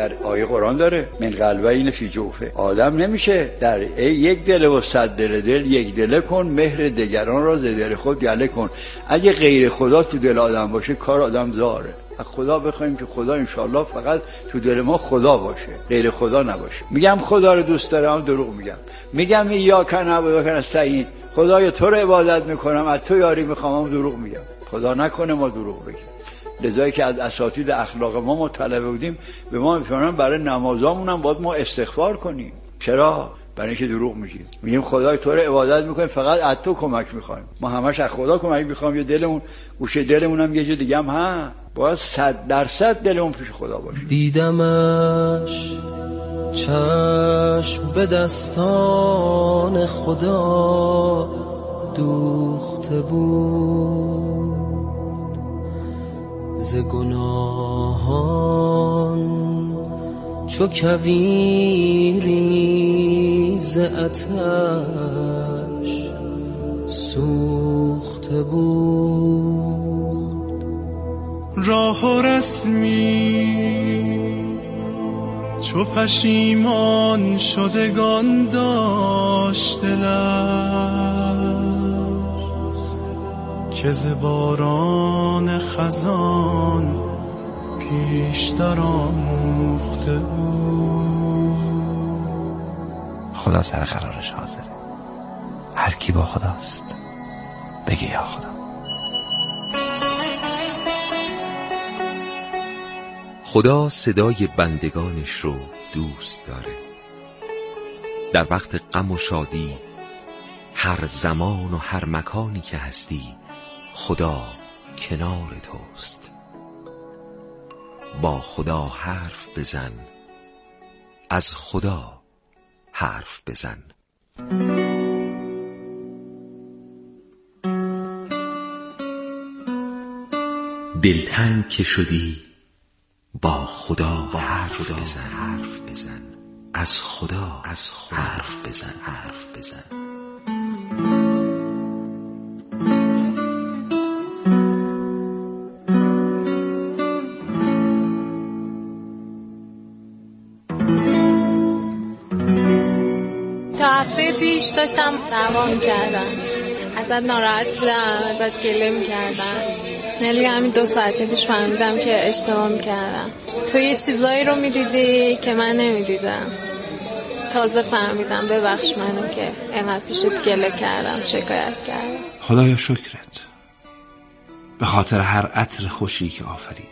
در آیه قرآن داره من قلبین فی جوفه. آدم نمیشه در یک دل و صد دل یک دله کن، مهر دگران را ز دل خود گله کن. اگه غیر خدا تو دل آدم باشه کار آدم زاره. از خدا بخوایم که خدا انشالله فقط تو دل ما خدا باشه، غیر خدا نباشه. میگم خدا رو دوست دارم، دروغ میگم یا کن عبد کن استعین، خدایا تو رو عبادت میکنم، از تو یاری میخوام، دروغ میگم. خدا نکنه ما دروغ بگیم. لذایی که از اساتید اخلاق ما طلبه بودیم به ما میفرمایند برای نمازامون هم باید ما استغفار کنیم. چرا؟ برای اینکه دروغ میگیم. میگیم خدای تو رو عبادت میکنیم، فقط از تو کمک میخوایم. ما همش از خدا کمک میخوایم. یه دلمون گوشه دلمون هم یه جا دیگه هم باید 100% دلمون پیش خدا باشه. دیدمش چشم به دستان خدا دوخته بود، ز گناهان چو کویری ز آتش سوخته بود. راه و رسمی چو پشیمان شدگان داشت دلش، که ز باران خزان پیشتر آموخته بود. خدا سر قرارش حاضره. هر کی با خداست بگه یا خدا. خدا صدای بندگانش رو دوست داره. در وقت غم و شادی، هر زمان و هر مکانی که هستی، خدا کنار توست. با خدا حرف بزن، از خدا حرف بزن. دلتنگ که شدی، با خدا حرف بزن. از خدا حرف بزن. تا هفته پیش داشتم دعوا می‌کردم، ازت ناراحت بودم، ازت گله می‌کردم. نلی همین 2 ساعت پیش فهمیدم که اشتباه می‌کردم. تو یه چیزایی رو می‌دیدی که من نمی‌دیدم. تازه فهمیدم. ببخش منو که اینقدر پیشت گله کردم، شکایت کردم. خدایا شکرت به خاطر هر عطر خوشی که آفریدی،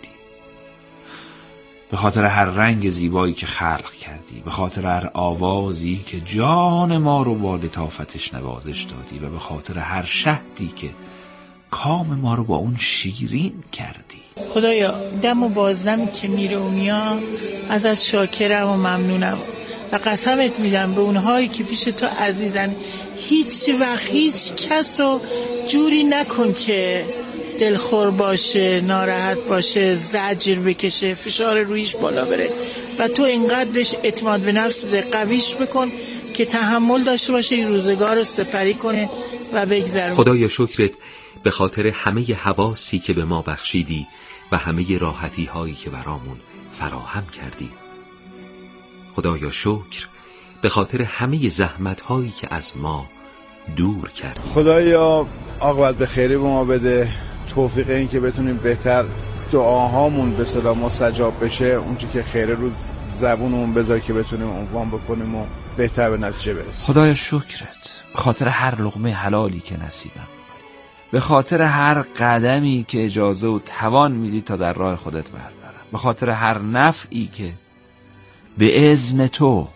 به خاطر هر رنگ زیبایی که خلق کردی، به خاطر هر آوازی که جان ما رو با لطافتش نوازش دادی، و به خاطر هر شهدی که کام ما رو با اون شیرین کردی. خدایا دم و بازدمی که میره و میام ازت شاکرم و ممنونم و قسمت میدم به اونهایی که پیش تو عزیزن، هیچ وقت هیچ کس رو جوری نکن که دلخور باشه، ناراحت باشه، زجر بکشه، فشار رویش بالا بره، و تو اینقدر بهش اعتماد به نفس بده، قویش بکن که تحمل داشته باشه، این روزگار رو سپری کنه و بگذره. خدایا شکرت به خاطر همه حواسی که به ما بخشیدی و همه راحتی هایی که برامون فراهم کردی. خدایا شکر به خاطر همه زحمت هایی که از ما دور کردی. خدایا عاقبت به خیری به ما بده، توفیق این که بتونیم بهتر دعاهامون به صدا مستجاب بشه، اونچه که خیره رو زبونمون بذار که بتونیم عنوان بکنیم و بهتر به نتیجه برسیم. خدایا شکرت به خاطر هر لقمه حلالی که نصیبم، به خاطر هر قدمی که اجازه و توان میدی تا در راه خودت بردارم، به خاطر هر نفعی که به اذن تو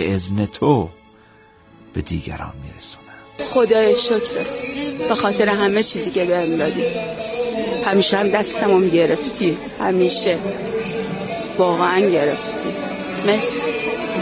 به دیگران میرسونم. خدای شکرت به خاطر همه چیزی که بهم دادی. همیشه هم دستمو میگرفتی، همیشه واقعا گرفتی. مرسی.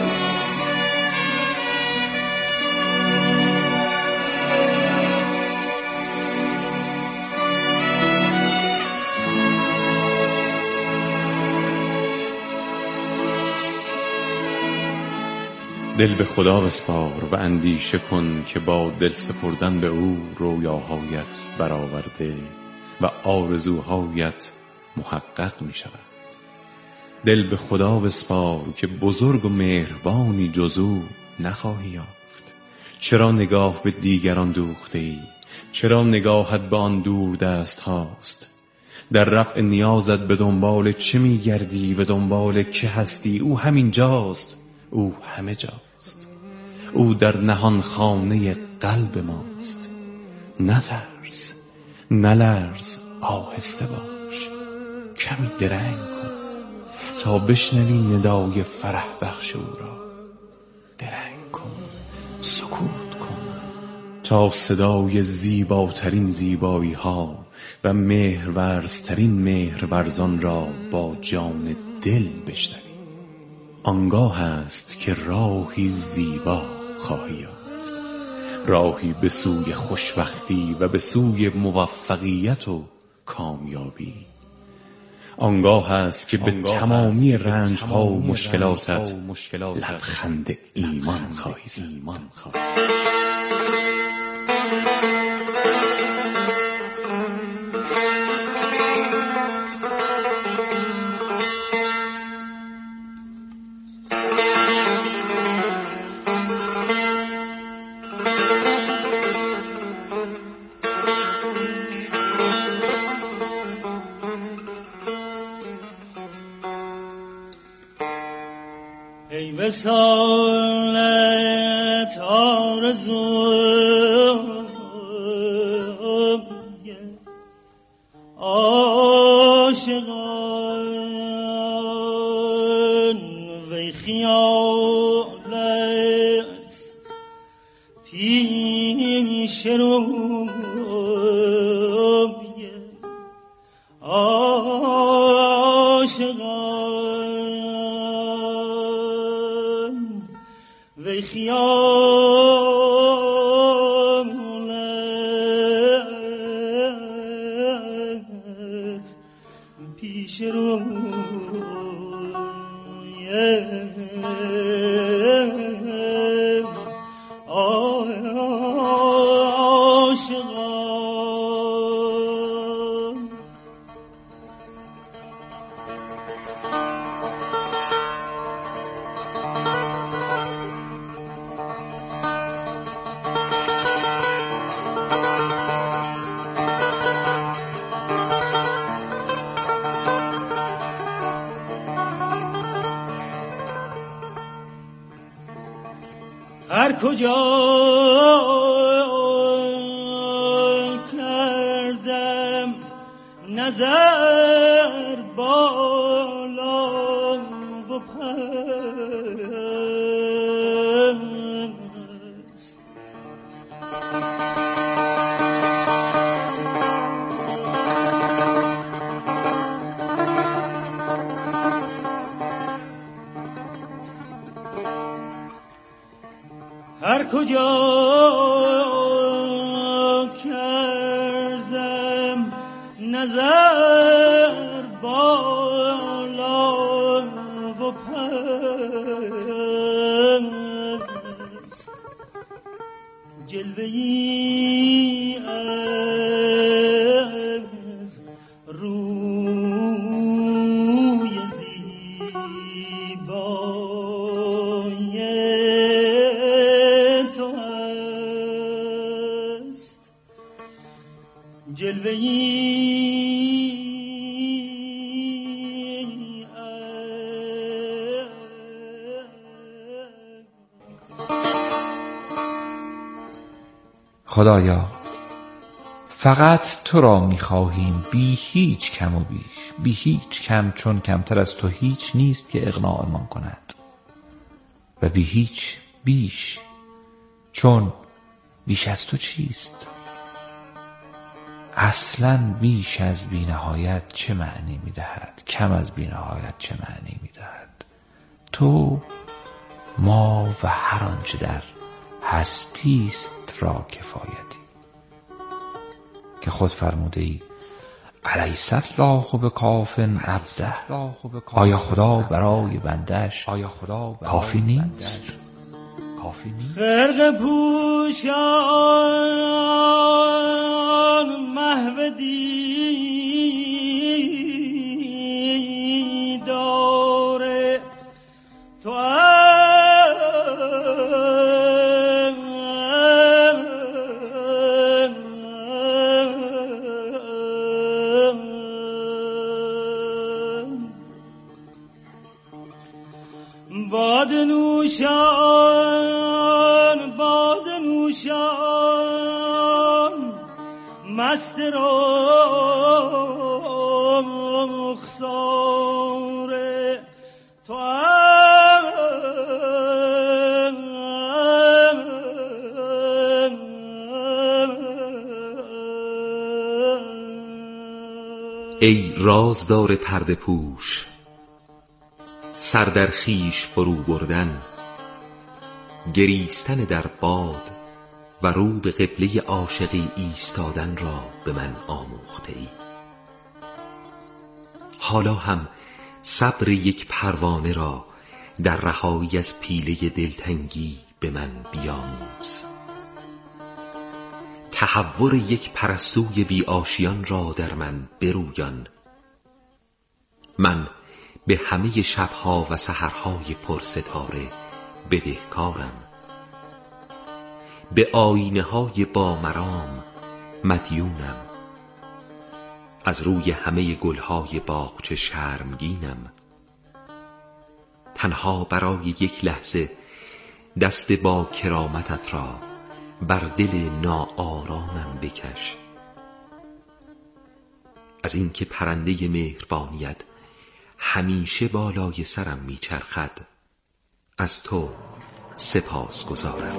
دل به خدا بسپار و اندیشه کن که با دل سپردن به او رویاهایت برآورده و آرزوهایت محقق می شود. دل به خدا بسپار که بزرگ و مهربانی جز او نخواهی یافت. چرا نگاه به دیگران دوخته ای؟ چرا نگاهت به آن دور دست هاست؟ در رفع نیازت به دنبال چه میگردی؟ به دنبال که هستی؟ او همین جاست، او همه جاست، او در نهان خانه قلب ماست. نترس، نلرز، آهسته باش، کمی درنگ کن تا بشنوی ندای فرح بخش او را. درنگ کن، سکوت کن تا صدای زیباترین زیبایی ها و مهرورزترین مهرورزان را با جان دل بشنوی. آنگاه است که راهی زیبا خواهی یافت، راهی به سوی خوشبختی و به سوی موفقیت و کامیابی. آنگاه است که به تمامی رنج‌ها و مشکلاتت لبخند ایمان خواهی زد. ای وصالت آرزوی عاشقان وی خیالت پیش روی عاشقان وی خیالت پیش روی عاشقان. هر کجا کردم نظر بالا و پست، هر کجا کردم نظر بالا و پست، جلوه‌ای از روی زیبای تو هست، جلوه‌ای خدایا فقط تو را می‌خواهیم، بی هیچ کم و بیش، بی هیچ کم، چون کمتر از تو هیچ نیست که اغنامان کند، و بی هیچ بیش، چون بیش از تو چیست؟ اصلاً بیش از بی نهایت چه معنی می‌دهد؟ کم از بی نهایت چه معنی می‌دهد؟ تو، ما و هر آنچه در هستی است را کفایتی، که خود فرموده ای الیس الله بکاف عبده. آیا خدا برای بندش کافی نیست؟ خرقه پوشان محو دیدار مست رخسار تو ای رازدار پرده پوش، سر در خویش فرو بردن، گریستن در باد و رو به قبله عاشقی ایستادن را به من آموخته ای. حالا هم صبر یک پروانه را در رهایی از پیله دلتنگی به من بیاموز. تحور یک پرستوی بی آشیان را در من برویان. من به همه شبها و سحرهای پرستاره بدهکارم. به آینه های با مرام مدیونم. از روی همه گلهای باغچه شرمگینم. تنها برای یک لحظه دست با کرامتت را بر دل ناآرامم بکش. از اینکه پرنده مهربانیت همیشه بالای سرم میچرخد از تو سپاس گزارم.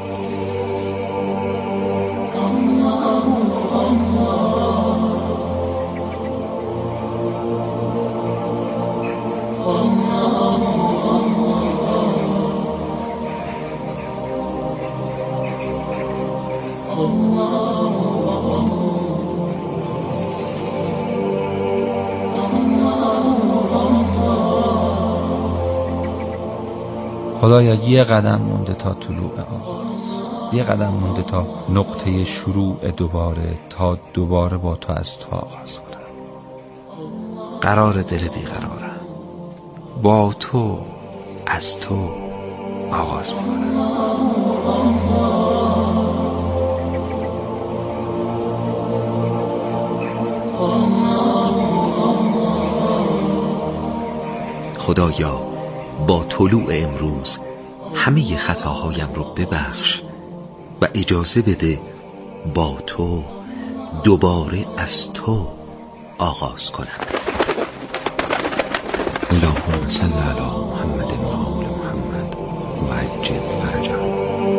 خدایا یه قدم مونده تا طلوع آغاز، یه قدم مونده تا نقطه شروع دوباره، تا دوباره با تو از تو آغاز کنم. قرار دل بیقرارم، با تو از تو آغاز میکنم. خدایا با طلوع امروز همه خطاهایم رو ببخش و اجازه بده با تو دوباره از تو آغاز کنم. اللهم صل علی محمد و آل محمد و عجل فرجهم.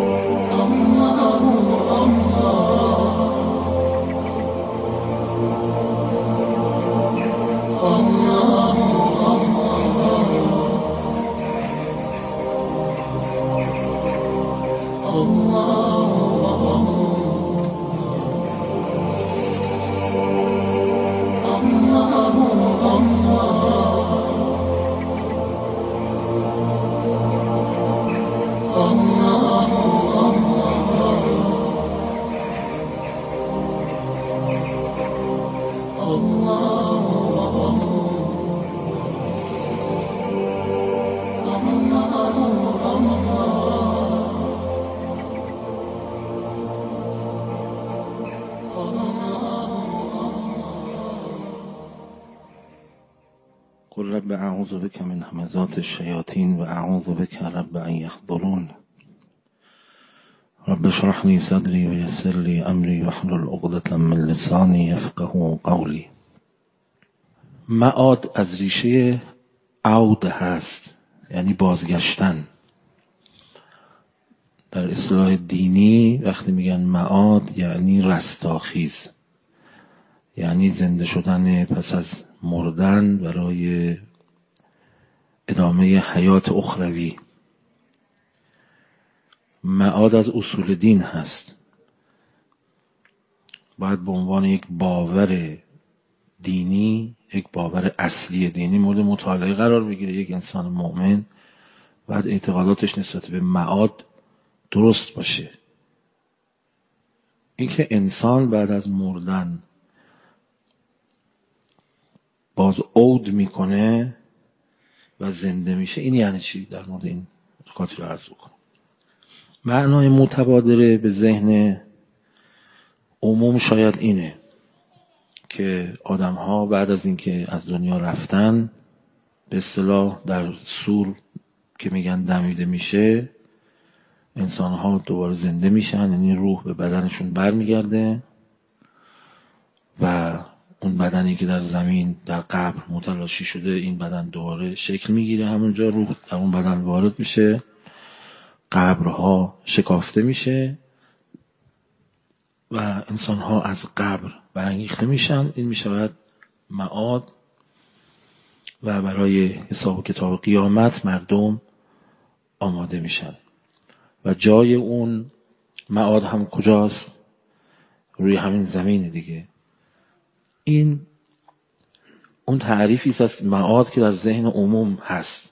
قل رب اعوذ بک من همزات الشیاطین و اعوذ بک رب ان یحضرون. رب اشرح لی صدری و یسر لی امری واحلل عقدة من لسانی یفقهوا قولی. معاد از ریشه عود هست، یعنی بازگشتن. در اصطلاح دینی وقتی میگن معاد یعنی رستاخیز، یعنی زنده شدن پس از مردن برای ادامه حیات اخروی. معاد از اصول دین هست، باید به عنوان یک باور دینی، یک باور اصلی دینی مورد مطالعه قرار بگیره. یک انسان مؤمن باید اعتقاداتش نسبت به معاد درست باشه. اینکه انسان بعد از مردن باز عود میکنه و زنده میشه، این یعنی چی؟ در مورد این نکاتی رو عرض بکنم. معنای متبادر به ذهن عموم شاید اینه که آدم ها بعد از اینکه از دنیا رفتن، به اصطلاح در سور که میگن دمیده میشه، انسان ها دوباره زنده میشن، یعنی روح به بدنشون برمیگرده و اون بدنی که در زمین در قبر متلاشی شده این بدن دوباره شکل میگیره، همونجا روح در اون بدن وارد میشه، قبرها شکافته میشه و انسانها از قبر برانگیخته میشن. این میشود معاد و برای حساب و کتاب قیامت مردم آماده میشن. و جای اون معاد هم کجاست؟ روی همین زمین دیگه. این اون تعریفی است معاد که در ذهن عموم هست.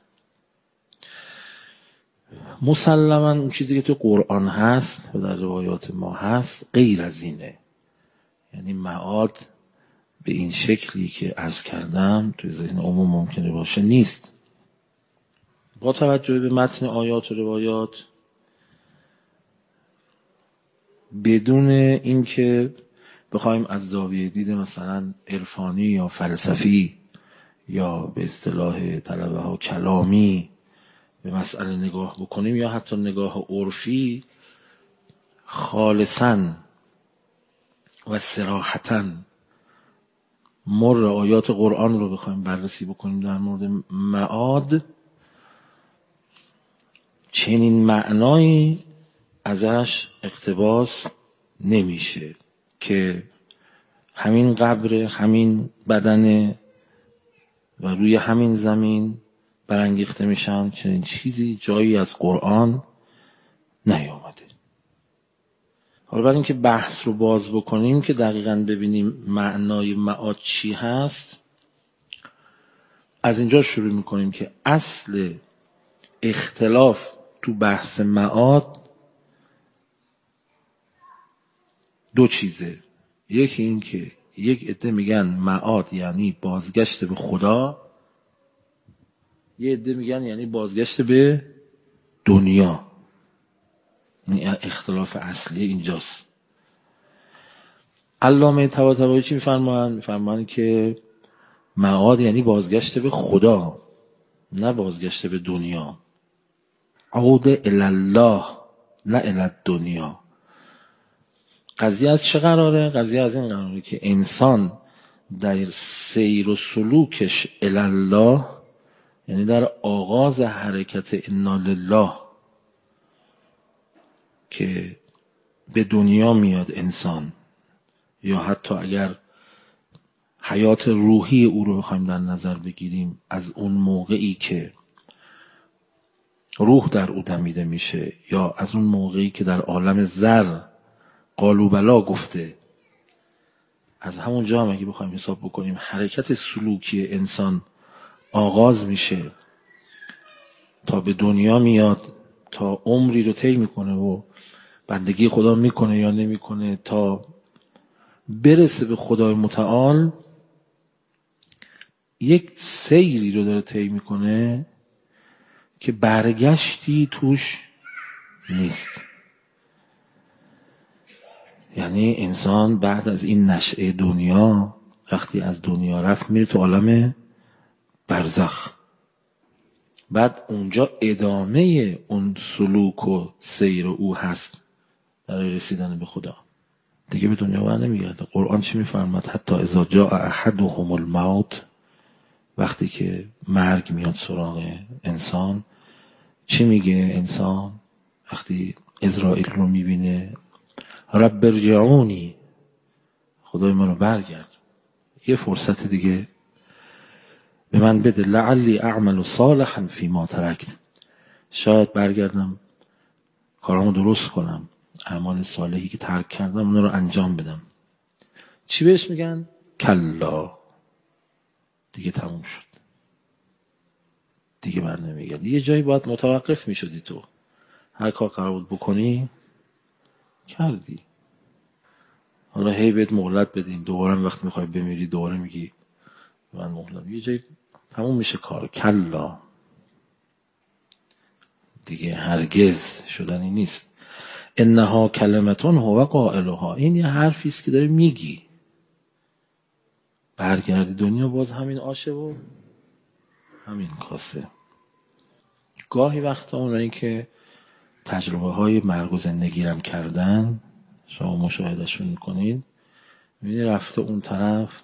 مسلماً اون چیزی که تو قرآن هست و در روایات ما هست غیر از اینه. یعنی معاد به این شکلی که عرض کردم توی ذهن عموم ممکنه باشه نیست. با توجه به متن آیات و روایات، بدون اینکه بخوایم از زاویه دید مثلا عرفانی یا فلسفی یا به اصطلاح طلبه ها کلامی به مسئله نگاه بکنیم یا حتی نگاه عرفی، خالصاً و صراحتاً مر آیات قرآن رو بخوایم بررسی بکنیم در مورد معاد، چنین معنایی ازش اقتباس نمیشه که همین قبر، همین بدن و روی همین زمین برانگیخته میشن. چنین چیزی جایی از قرآن نیامده. حالا برای اینکه بحث رو باز بکنیم که دقیقاً ببینیم معنای معاد چی هست، از اینجا شروع میکنیم که اصل اختلاف تو بحث معاد دو چیزه. یکی این که یک عده میگن معاد یعنی بازگشت به خدا، یه عده میگن یعنی بازگشت به دنیا. این اختلاف اصلی اینجاست. علامه طباطبایی چی میفرمایند؟ میفرمایند که معاد یعنی بازگشت به خدا، نه بازگشت به دنیا. عود الی الله نه الی دنیا. قضیه از چه قراره؟ قضیه از این قراره که انسان در سیر و سلوکش الی الله، یعنی در آغاز حرکت انا لله که به دنیا میاد انسان، یا حتی اگر حیات روحی او رو بخوایم در نظر بگیریم، از اون موقعی که روح در او دمیده میشه یا از اون موقعی که در عالم زر قالوا بلا گفته، از همون جا هم اگه بخوایم حساب بکنیم حرکت سلوکی انسان آغاز میشه تا به دنیا میاد، تا عمری رو طی میکنه و بندگی خدا میکنه یا نمیکنه تا برسه به خدای متعال، یک سیری رو داره طی میکنه که برگشتی توش نیست. یعنی انسان بعد از این نشأه دنیا، وقتی از دنیا رفت، میره تو عالم برزخ. بعد اونجا ادامه اون سلوک و سیر او هست برای رسیدن به خدا. دیگه به دنیا بر نمیگرده. قرآن چی میفرماد؟ حتی اذا جاء احدهم الموت، وقتی که مرگ میاد سراغ انسان، چی میگه انسان وقتی عزرائیل رو میبینه؟ رب ارجعونی، خدای من رو برگرد، یه فرصت دیگه به من بده، لعلی اعمل صالحا فیما ترکت، شاید برگردم کارامو درست کنم، اعمال صالحی که ترک کردم اون رو انجام بدم. چی بهش میگن؟ کلا، دیگه تموم شد، دیگه بر نمیگرد. یه جایی باید متوقف میشدی، تو هر کار قرار بود بکنی کردی. حالا هی بهت مهلت بدیم، دوباره وقتی میخوای بمیری دوباره میگی من مهلت. یه جایی تموم میشه کار. کلا، دیگه هرگز شدنی نیست. انها کلمتون هو قائلها، این یه حرفی است که داره میگی. برگردی دنیا باز همین آشه و همین کاسه. گاهی وقتا اونایی که تجربه های مرگ و زندگی رم کردن، شما مشاهدهشون میکنین، میبینی رفته اون طرف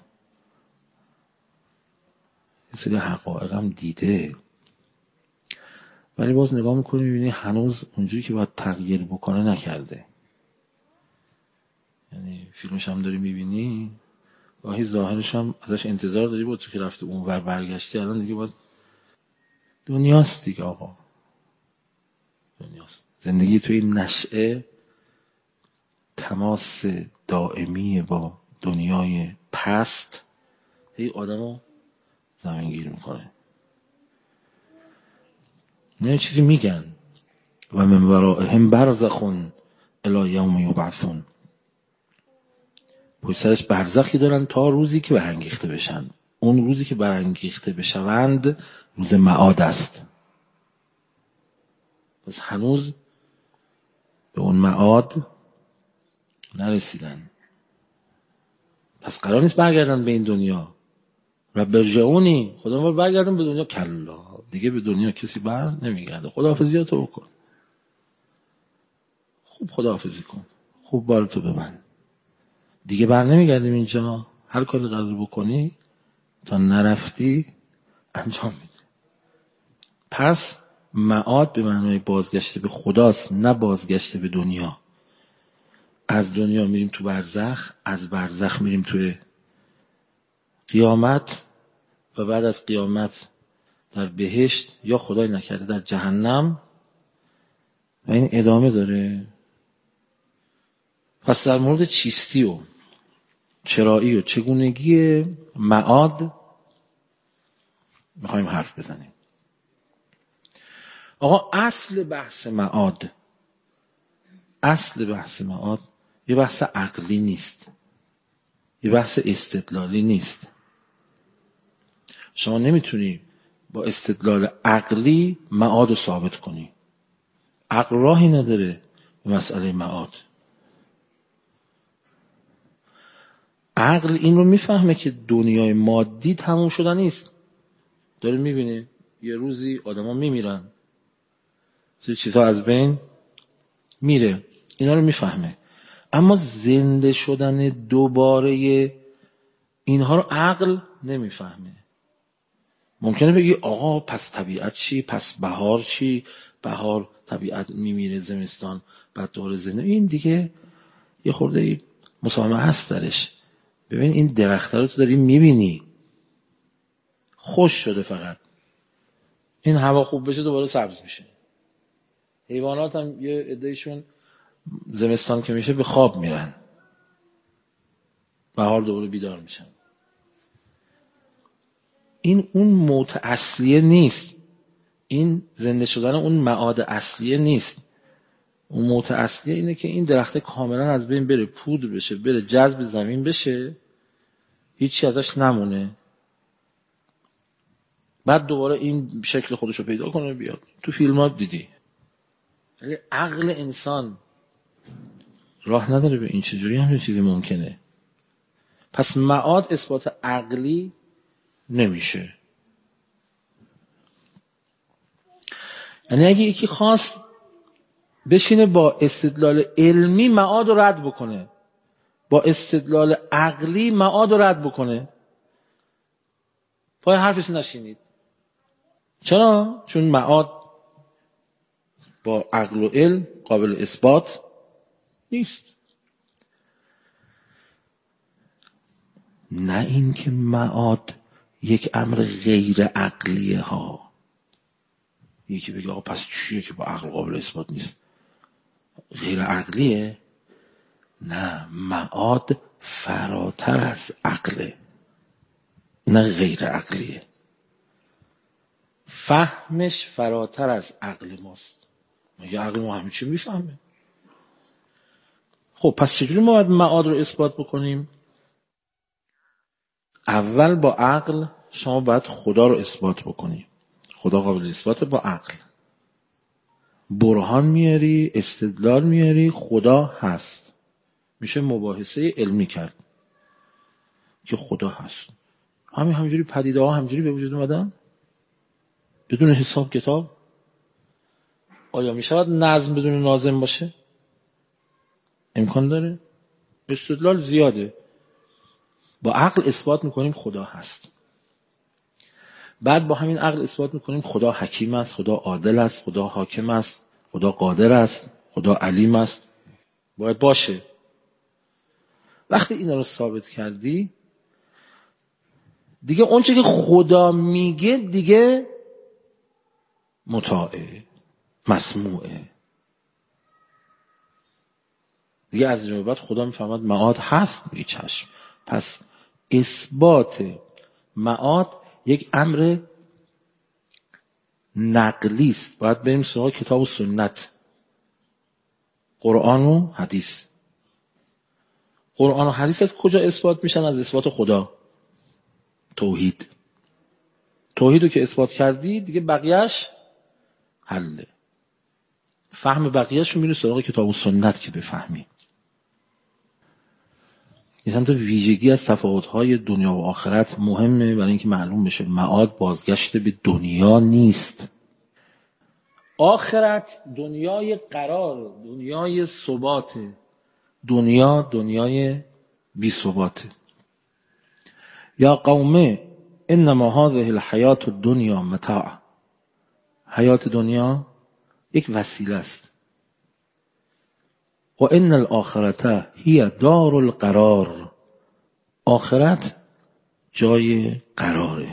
یه سری حقایق هم دیده، ولی باز نگاه میکنی میبینی هنوز اونجوری که باید تغییر بکنه نکرده. یعنی فیلمش هم داری میبینی، گاهی ظاهرش هم ازش انتظار داری بود تو که رفته اون ور برگشتی، الان دیگه باید دنیاست دیگه آقا، دنیاست. زندگی توی این نشعه تماس دائمی با دنیای پست هی آدمو زمینگیر میکنه. نه چیزی میگن و من ورائهم برزخ الی یوم یبعثون، پشت سرش برزخی دارن تا روزی که برانگیخته بشن. اون روزی که برانگیخته بشوند روز معاد است. پس هنوز به اون معاد نرسیدن. پس قرار نیست برگردن به این دنیا. رب ارجعونی، خدا ما برگردن به دنیا. کلا، دیگه به دنیا کسی بر نمیگرده. خداحافظیاتو بکن، خوب خداحافظی کن، خوب بارتو ببند، دیگه بر نمیگردیم اینجا. هر کاری قرار بکنی تا نرفتی انجام میده. پس معاد به معنای بازگشت به خداست، نه بازگشت به دنیا. از دنیا میریم تو برزخ، از برزخ میریم توی قیامت و بعد از قیامت در بهشت یا خدای نکرده در جهنم، و این ادامه داره. پس در مورد چیستی و چرایی و چگونگی معاد میخوایم حرف بزنیم. آقا اصل بحث معاد یه بحث عقلی نیست، یه بحث استدلالی نیست. شما نمیتونی با استدلال عقلی معاد رو ثابت کنی. عقل راهی نداره به مسئله معاد. عقل این رو میفهمه که دنیای مادی تموم شدن نیست. داره میبینه یه روزی آدم ها میمیرن، چیزها از بین میره، اینا رو میفهمه. اما زنده شدن دوباره اینها رو عقل نمیفهمه. ممکنه بگی آقا پس طبیعت چی؟ پس بهار چی؟ بهار طبیعت میمیره، زمستان بعد دوباره زنده. این دیگه یه خورده مسامحه هست درش. ببین این درخت رو تو داری میبینی خوش شده، فقط این هوا خوب بشه دوباره سبز میشه. حیوانات هم یه عدهشون زمستان که میشه به خواب میرن، بهار دوباره بیدار میشن. این اون موت اصلیه نیست، این زنده شدن اون معاد اصلیه نیست. اون موت اصلیه اینه که این درخت کاملا از بین بره، پودر بشه، بره جذب زمین بشه، هیچی ازش نمونه، بعد دوباره این شکل خودشو پیدا کنه بیاد. تو فیلمات دیدی. ولی عقل انسان راه نداره به این. چجوری همین چیزی ممکنه؟ پس معاد اثبات عقلی نمیشه. یعنی اگه یکی خواست بشینه با استدلال علمی معاد رو رد بکنه، با استدلال عقلی معاد رو رد بکنه، پای حرفش نشینید. چرا؟ چون معاد با عقل و علم قابل اثبات نیست. نه این که معاد یک امر غیر عقلیه ها. یکی بگه آقا پس چیه که با عقل قابل اثبات نیست؟ غیر عقلیه؟ نه، معاد فراتر از عقله، نه غیر عقلیه. فهمش فراتر از عقل ماست. مگه عقل ما همه چی میفهمه؟ خب پس چجوری ما باید معاد رو اثبات بکنیم؟ اول با عقل شما باید خدا رو اثبات بکنی. خدا قابل اثبات با عقل. برهان میاری، استدلال میاری، خدا هست. میشه مباحثه علمی کرد که خدا هست. همینجوری پدیده ها همینجوری به وجود اومدن بدون حساب کتاب. آیا میشود نظم بدون ناظم باشه؟ امکان داره. استدلال زیاده. با عقل اثبات میکنیم خدا هست. بعد با همین عقل اثبات میکنیم خدا حکیم است، خدا عادل است، خدا حاکم است، خدا قادر است، خدا علیم است. باید باشه. وقتی اینا رو ثابت کردی دیگه اون چه که خدا میگه دیگه مطاعه، مسموعه. دیگه از این بعد خدا میفهمد معاد هست، میگه چشم. پس اثبات معاد یک امر نقلی است. باید بریم سراغ کتاب و سنت، قرآن و حدیث. قرآن و حدیث از کجا اثبات میشن؟ از اثبات خدا. توحید رو که اثبات کردی دیگه بقیهش حله. فهم بقیهش رو میره سراغ کتاب و سنت که بفهمی. یه چند تا ویژگی از تفاوت‌های دنیا و آخرت مهمه برای اینکه معلوم بشه معاد بازگشت به دنیا نیست. آخرت دنیای قرار، دنیای ثبات، دنیای بی ثباته. یا قوم انما هذه الحیات الدنیا متاع. حیات دنیا یک وسیله است. و ان الاخرته هی دار القرار. آخرت جای قراره.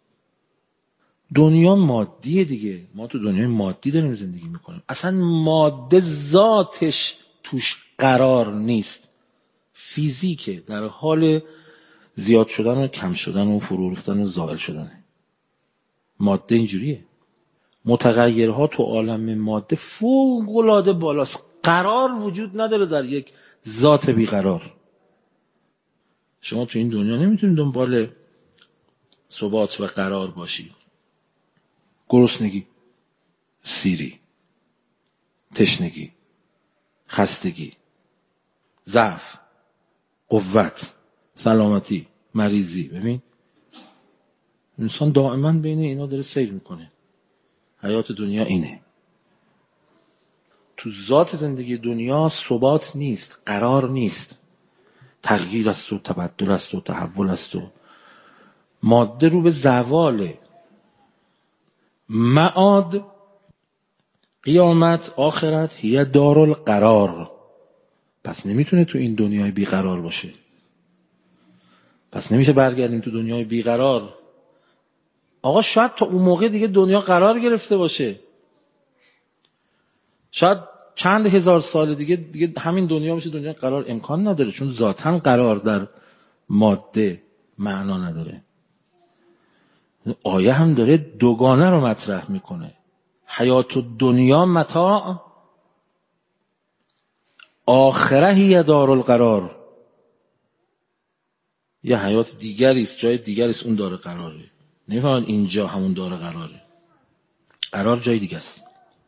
دنیا مادیه دیگه. ما تو دنیای مادی داریم زندگی میکنیم. اصلا ماده ذاتش توش قرار نیست. فیزیکه، در حال زیاد شدن و کم شدن و فرو رفتن و زائل شدن. ماده اینجوریه. متغیرها تو عالم ماده فوق‌العاده بالاست. قرار وجود نداره در یک ذات بیقرار. شما تو این دنیا نمیتونید دنبال ثبات و قرار باشی. گرسنگی، سیری، تشنگی، خستگی، ضعف، قوت، سلامتی، مریضی. ببین انسان دائما بین اینا داره سیر میکنه. حیات دنیا اینه. تو ذات زندگی دنیا ثبات نیست، قرار نیست. تغییر است و تبدل است و تحول است و ماده رو به زواله. معاد، قیامت، آخرت هی دار القرار. پس نمیتونه تو این دنیای بیقرار باشه. پس نمیشه برگردیم تو دنیای بیقرار. آقا شاید تا اون موقع دیگه دنیا قرار گرفته باشه. شاید چند هزار سال دیگه همین دنیا باشه دنیا قرار امکان نداره، چون ذاتاً قرار در ماده معنا نداره. آیه هم داره دوگانه رو مطرح میکنه. حیات دنیا متاع، آخره هی دار القرار. یه حیات دیگری است، جای دیگری است، اون دار قراره. نمیفهمن اینجا همون دار قراره. قرار جای دیگه است.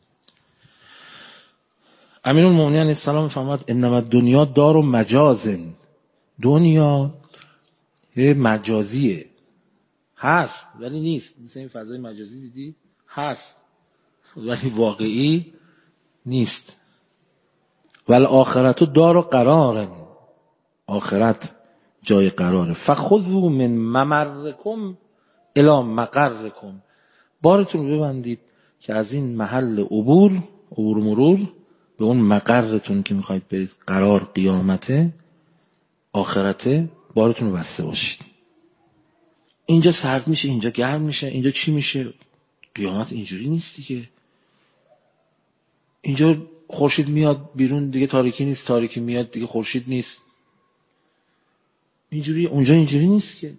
امیرالمومنین علیه السلام فرمود انما دنیا دار و مجازن. دنیا یه مجازیه، هست ولی نیست. مثل این فضای مجازی دیدی؟ هست ولی واقعی نیست. ول آخرت دار و قرارن. آخرت جای قراره. فخذوا من ممرکم الی مقرکم. بارتون رو ببندید که از این محل عبور مرور به اون مقرتون که میخواید برید، قرار قیامته، آخرته، بارتون رو بسته باشید. اینجا سرد میشه، اینجا گرم میشه، اینجا چی میشه؟ قیامت اینجوری نیست دیگه. اینجا خورشید میاد بیرون دیگه تاریکی نیست، تاریکی میاد دیگه خورشید نیست. اینجوری، اونجا اینجوری نیست که.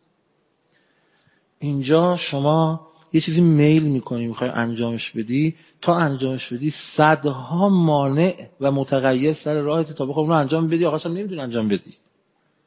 اینجا شما یه چیزی میل میکنی، میخوای انجامش بدی، تا انجامش بدی صدها مانع و متغیر سر راهت تا بخوای اون رو انجام بدی، آخرش هم نمیتونی انجام بدی.